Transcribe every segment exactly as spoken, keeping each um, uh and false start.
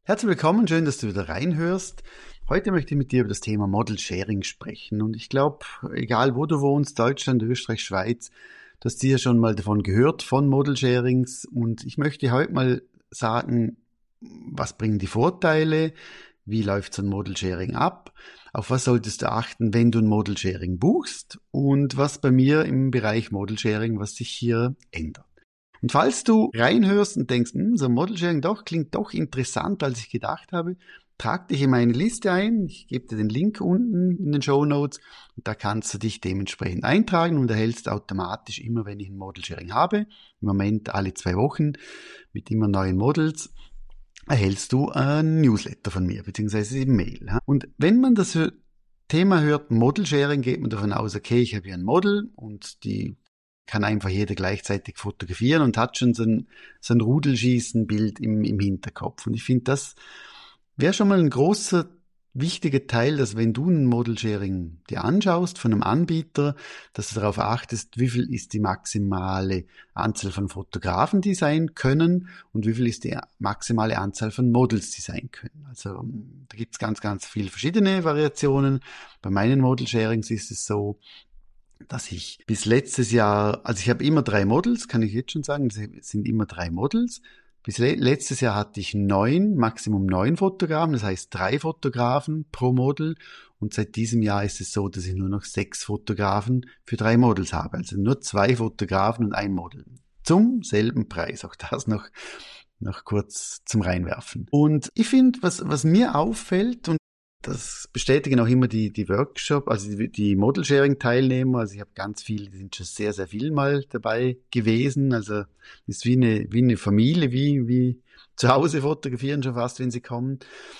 Herzlich willkommen, schön, dass du wieder reinhörst. Heute möchte ich mit dir über das Thema Model Sharing sprechen. Und ich glaube, egal wo du wohnst, Deutschland, Österreich, Schweiz, du hast sicher schon mal davon gehört, von Model Sharings. Und ich möchte heute mal sagen, was bringen die Vorteile, wie läuft so ein Model Sharing ab, auf was solltest du achten, wenn du ein Model Sharing buchst und was bei mir im Bereich Model Sharing, was sich hier ändert. Und falls du reinhörst und denkst, hm, so Model Sharing doch, klingt doch interessanter, als ich gedacht habe, trag dich in meine Liste ein. Ich gebe dir den Link unten in den Shownotes und da kannst du dich dementsprechend eintragen und erhältst automatisch immer, wenn ich ein Model Sharing habe, im Moment alle zwei Wochen mit immer neuen Models, erhältst du ein Newsletter von mir, beziehungsweise eine Mail. Und wenn man das Thema hört, Model Sharing, geht man davon aus, okay, ich habe hier ein Model und die kann einfach jeder gleichzeitig fotografieren und hat schon so ein, so ein Rudelschießen-Bild im, im Hinterkopf. Und ich finde, das wäre schon mal ein großer, wichtiger Teil, dass wenn du ein Model-Sharing dir anschaust von einem Anbieter, dass du darauf achtest, wie viel ist die maximale Anzahl von Fotografen, die sein können und wie viel ist die maximale Anzahl von Models, die sein können. Also da gibt es ganz, ganz viele verschiedene Variationen. Bei meinen Model-Sharings ist es so, dass ich bis letztes Jahr, also ich habe immer drei Models, kann ich jetzt schon sagen, es sind immer drei Models. Bis le- letztes Jahr hatte ich neun, Maximum neun Fotografen, das heißt drei Fotografen pro Model. Und seit diesem Jahr ist es so, dass ich nur noch sechs Fotografen für drei Models habe. Also nur zwei Fotografen und ein Model. Zum selben Preis, auch das noch, noch kurz zum Reinwerfen. Und ich finde, was, was mir auffällt, und das bestätigen auch immer die, die Workshop, also die, die Model-Sharing-Teilnehmer. Also ich habe ganz viele, die sind schon sehr, sehr viel mal dabei gewesen. Also das ist wie eine, wie eine Familie, wie, wie zu Hause fotografieren schon fast, wenn sie kommen.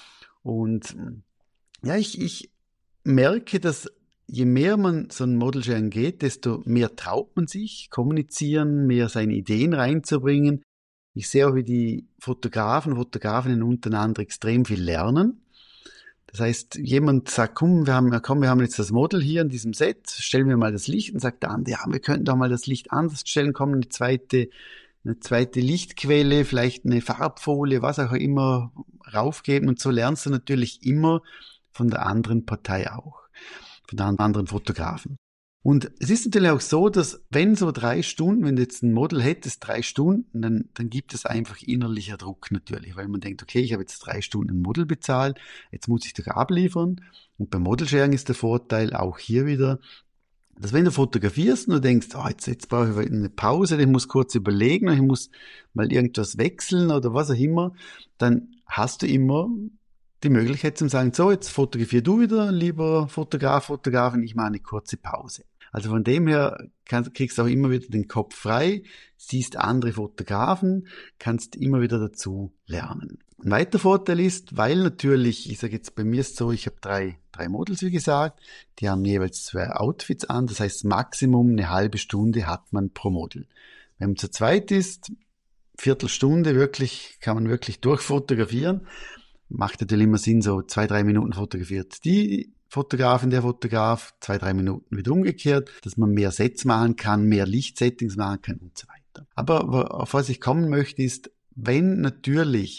Und ja, ich, ich merke, dass je mehr man so ein Model-Sharing geht, desto mehr traut man sich, kommunizieren, mehr seine Ideen reinzubringen. Ich sehe auch, wie die Fotografen, Fotografinnen untereinander extrem viel lernen. Das heißt, jemand sagt, komm, wir haben, komm, wir haben jetzt das Model hier in diesem Set, stellen wir mal das Licht, und sagt der andere, ja, wir könnten doch mal das Licht anders stellen, komm, eine zweite, eine zweite Lichtquelle, vielleicht eine Farbfolie, was auch immer, raufgeben, und so lernst du natürlich immer von der anderen Partei auch, von den anderen Fotografen. Und es ist natürlich auch so, dass wenn so drei Stunden, wenn du jetzt ein Model hättest, drei Stunden, dann, dann gibt es einfach innerlicher Druck natürlich, weil man denkt, okay, ich habe jetzt drei Stunden ein Model bezahlt, jetzt muss ich doch abliefern. Und beim Model-Sharing ist der Vorteil auch hier wieder, dass wenn du fotografierst und du denkst, oh, jetzt, jetzt brauche ich eine Pause, ich muss kurz überlegen, ich muss mal irgendwas wechseln oder was auch immer, dann hast du immer die Möglichkeit zu sagen, so, jetzt fotografier du wieder, lieber Fotograf, Fotografin, ich mache eine kurze Pause. Also von dem her kannst, kriegst du auch immer wieder den Kopf frei, siehst andere Fotografen, kannst immer wieder dazu lernen. Ein weiterer Vorteil ist, weil natürlich, ich sage jetzt, bei mir ist so, ich habe drei, drei Models, wie gesagt, die haben jeweils zwei Outfits an, das heißt Maximum eine halbe Stunde hat man pro Model. Wenn man zu zweit ist, Viertelstunde wirklich, kann man wirklich durchfotografieren. Macht natürlich immer Sinn, so zwei, drei Minuten fotografiert die Fotografin, der Fotograf, zwei, drei Minuten wieder umgekehrt, dass man mehr Sets machen kann, mehr Lichtsettings machen kann und so weiter. Aber auf was ich kommen möchte ist, wenn natürlich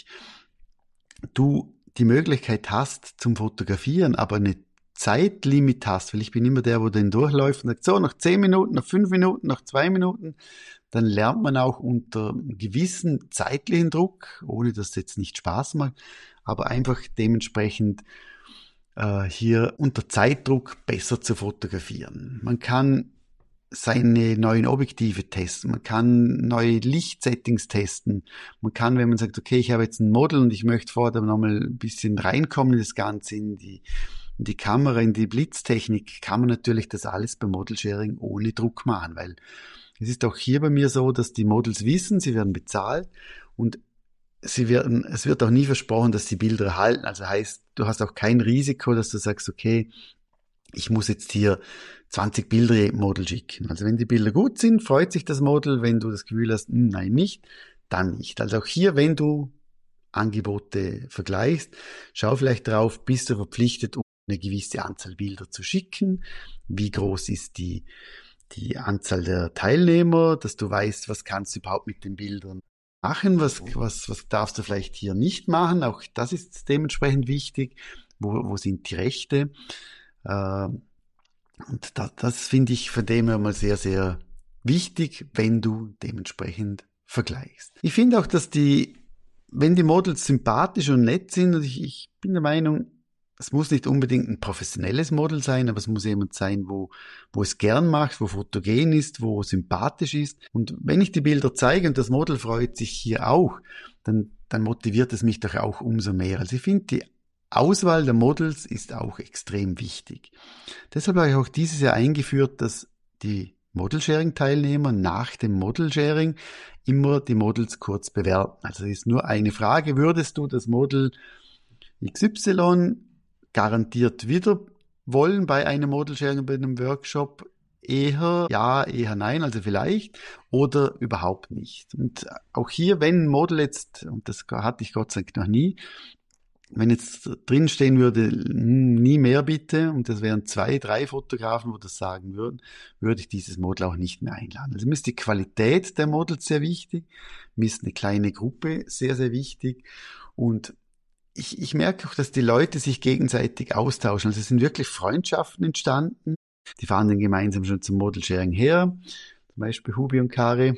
du die Möglichkeit hast zum Fotografieren, aber eine Zeitlimit hast, weil ich bin immer der, wo den durchläuft und sagt, so, nach zehn Minuten, nach fünf Minuten, nach zwei Minuten, dann lernt man auch unter einem gewissen zeitlichen Druck, ohne dass es jetzt nicht Spaß macht, aber einfach dementsprechend äh, hier unter Zeitdruck besser zu fotografieren. Man kann seine neuen Objektive testen, man kann neue Lichtsettings testen, man kann, wenn man sagt, okay, ich habe jetzt ein Model und ich möchte vorher nochmal ein bisschen reinkommen in das Ganze, in die, in die Kamera, in die Blitztechnik, kann man natürlich das alles beim Model-Sharing ohne Druck machen, weil es ist auch hier bei mir so, dass die Models wissen, sie werden bezahlt und sie werden, es wird auch nie versprochen, dass die Bilder erhalten. Also heißt, du hast auch kein Risiko, dass du sagst, okay, ich muss jetzt hier zwanzig Bilder jedem Model schicken. Also wenn die Bilder gut sind, freut sich das Model. Wenn du das Gefühl hast, nein, nicht, dann nicht. Also auch hier, wenn du Angebote vergleichst, schau vielleicht drauf, bist du verpflichtet, um eine gewisse Anzahl Bilder zu schicken. Wie groß ist die die Anzahl der Teilnehmer, dass du weißt, was kannst du überhaupt mit den Bildern machen, was, was, was darfst du vielleicht hier nicht machen. Auch das ist dementsprechend wichtig. Wo, wo sind die Rechte? Äh, und das, das finde ich von dem her mal sehr, sehr wichtig, wenn du dementsprechend vergleichst. Ich finde auch, dass die, wenn die Models sympathisch und nett sind, und ich, ich bin der Meinung, es muss nicht unbedingt ein professionelles Model sein, aber es muss jemand sein, wo, wo es gern macht, wo fotogen ist, wo sympathisch ist. Und wenn ich die Bilder zeige und das Model freut sich hier auch, dann, dann motiviert es mich doch auch umso mehr. Also ich finde, die Auswahl der Models ist auch extrem wichtig. Deshalb habe ich auch dieses Jahr eingeführt, dass die Model-Sharing-Teilnehmer nach dem Model-Sharing immer die Models kurz bewerten. Also es ist nur eine Frage, würdest du das Model X Y garantiert wieder wollen bei einem Model-Sharing, bei einem Workshop? Eher ja, eher nein, also vielleicht oder überhaupt nicht. Und auch hier, wenn ein Model jetzt, und das hatte ich Gott sei Dank noch nie, wenn jetzt drin stehen würde, nie mehr bitte, und das wären zwei, drei Fotografen, wo das sagen würden, würde ich dieses Model auch nicht mehr einladen. Also mir ist die Qualität der Models sehr wichtig, mir ist eine kleine Gruppe sehr, sehr wichtig, und ich, ich merke auch, dass die Leute sich gegenseitig austauschen. Also es sind wirklich Freundschaften entstanden. Die fahren dann gemeinsam schon zum Model-Sharing her, zum Beispiel Hubi und Kari,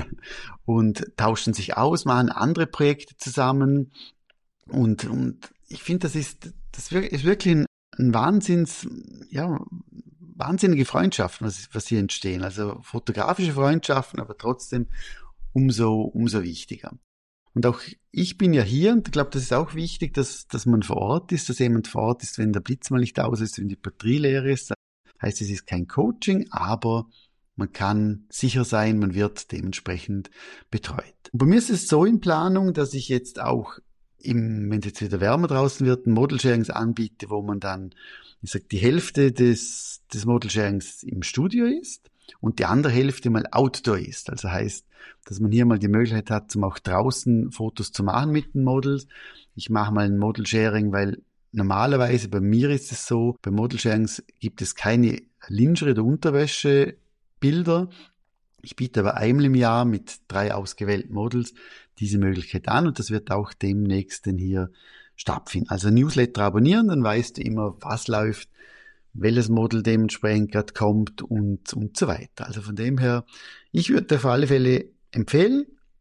und tauschen sich aus, machen andere Projekte zusammen. Und, und ich finde, das ist, das ist wirklich ein, ein Wahnsinns, ja, wahnsinnige Freundschaften, was, was hier entstehen. Also fotografische Freundschaften, aber trotzdem umso, umso wichtiger. Und auch ich bin ja hier, und ich glaube, das ist auch wichtig, dass, dass man vor Ort ist, dass jemand vor Ort ist, wenn der Blitz mal nicht aus ist, wenn die Batterie leer ist. Das heißt, es ist kein Coaching, aber man kann sicher sein, man wird dementsprechend betreut. Und bei mir ist es so in Planung, dass ich jetzt auch im, wenn es jetzt wieder wärmer draußen wird, ein Model-Sharings anbiete, wo man dann, ich sag, die Hälfte des, des Model-Sharings im Studio ist und die andere Hälfte mal Outdoor ist. Also heißt, dass man hier mal die Möglichkeit hat, zum auch draußen Fotos zu machen mit den Models. Ich mache mal ein Model-Sharing, weil normalerweise bei mir ist es so, bei Model-Sharings gibt es keine Lingerie- oder Unterwäsche-Bilder. Ich biete aber einmal im Jahr mit drei ausgewählten Models diese Möglichkeit an, und das wird auch demnächst denn hier stattfinden. Also Newsletter abonnieren, dann weißt du immer, was läuft, welches Model dementsprechend gerade kommt und, und so weiter. Also von dem her, ich würde auf alle Fälle empfehlen,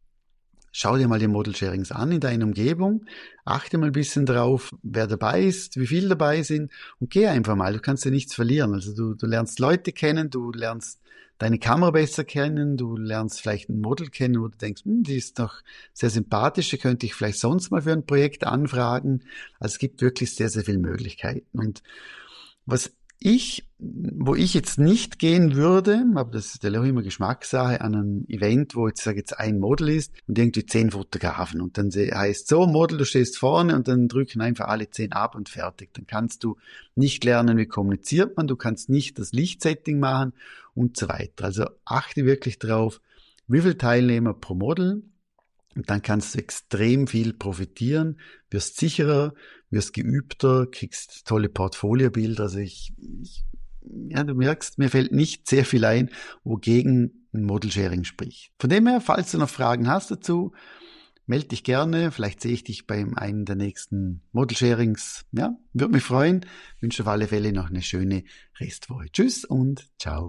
schau dir mal die Model-Sharings an in deiner Umgebung, achte mal ein bisschen drauf, wer dabei ist, wie viele dabei sind, und geh einfach mal, du kannst ja nichts verlieren. Also du, du lernst Leute kennen, du lernst deine Kamera besser kennen, du lernst vielleicht ein Model kennen, wo du denkst, hm, die ist doch sehr sympathisch, die könnte ich vielleicht sonst mal für ein Projekt anfragen. Also es gibt wirklich sehr, sehr viele Möglichkeiten. Und was ich, wo ich jetzt nicht gehen würde, aber das ist ja auch immer Geschmackssache, an einem Event, wo jetzt, sage jetzt ein Model ist und irgendwie zehn Fotografen, und dann heißt so, Model, du stehst vorne, und dann drücken einfach alle zehn ab und fertig. Dann kannst du nicht lernen, wie kommuniziert man, du kannst nicht das Lichtsetting machen und so weiter. Also achte wirklich drauf, wie viele Teilnehmer pro Model, und dann kannst du extrem viel profitieren, wirst sicherer, wirst geübter, kriegst tolle Portfoliobilder. Also ich, ich, ja, du merkst, mir fällt nicht sehr viel ein, wogegen ein Model-Sharing spricht. Von dem her, falls du noch Fragen hast dazu, melde dich gerne. Vielleicht sehe ich dich beim einen der nächsten Model-Sharings. Ja, würde mich freuen. Wünsche auf alle Fälle noch eine schöne Restwoche. Tschüss und ciao.